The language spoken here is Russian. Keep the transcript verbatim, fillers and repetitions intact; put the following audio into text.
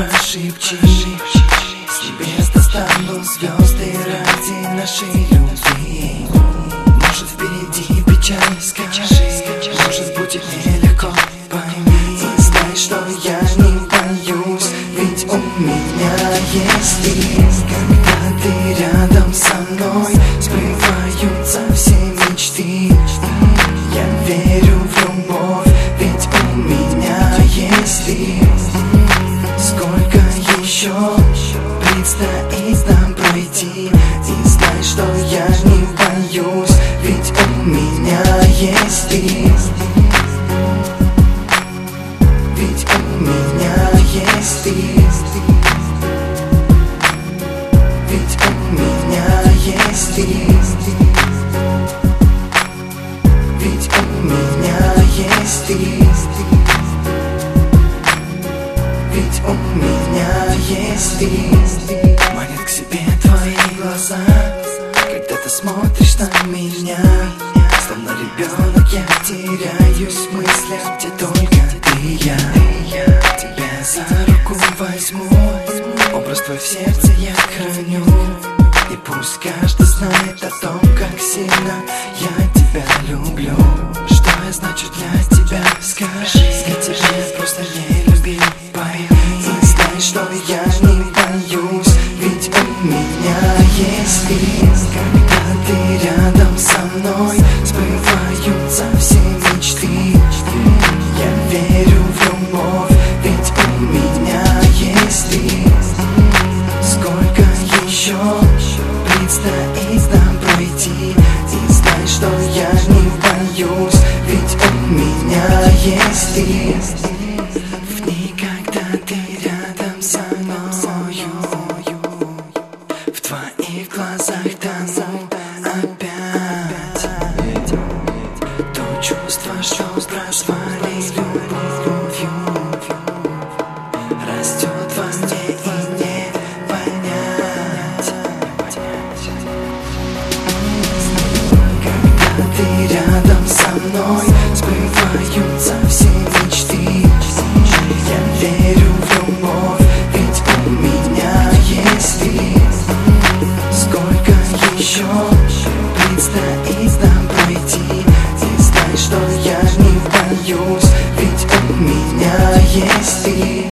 шепчи, с небес достану звезды ради нашей любви. Может, впереди печаль, скажи, может, будет нелегко, пойми. И знай, что я не боюсь, ведь у меня есть ты. Когда ты рядом со мной, сбываются все мечты. Я верю в любовь, ведь у меня есть ты. Сколько еще предстоит нам пройти, и знай, что я не боюсь, ведь у меня есть ты. Ведь у меня есть ты. Ведь у меня есть ты. Ведь у меня есть ты. Ведь у меня есть ты. Манят к себе твои глаза, когда ты смотришь на меня. Словно ребенок я теряюсь в мыслях, где только ты и я. Тебя за руку возьму, образ твой в сердце я храню. И пусть каждый знает о том, как сильно я тебя люблю. Что я значу для тебя, скажи. Я тебя просто не любил, пойми. И знай, что я не боюсь, ведь у меня есть ты. Когда ты рядом со мной, сбываются все мечты. Я верю в любовь, ведь у меня есть ты. Сколько еще предстоит нам пройти, и знай, что я не боюсь, ведь у меня есть ты. В дни, когда ты рядом со мною, в твоих глазах тону опять. То чувство, что прозвали любовью, растет во мне и не понять. Когда ты рядом со мной,